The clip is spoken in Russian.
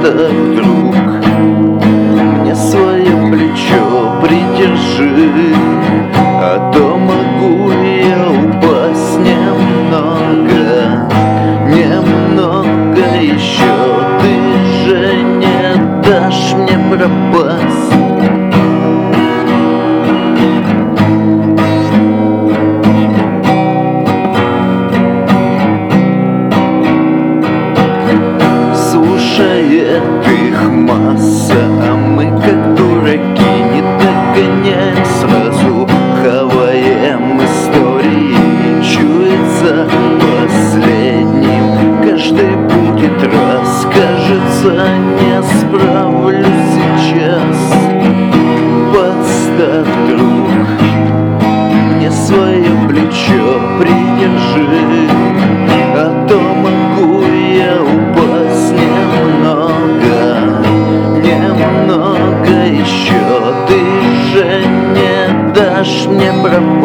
так, друг, мне свое плечо придержи, а то могу я упасть немного, немного еще. Ты же не дашь мне пропасть. Слушает их масса, а мы как дураки не догоняем сразу, хаваем истории, чуется последним. Каждый будет раз, кажется, не справлюсь сейчас. Подставь, друг, мне свое плечо придержи, а то могу я упасть немного, немного еще. Ты же не дашь мне пропасть.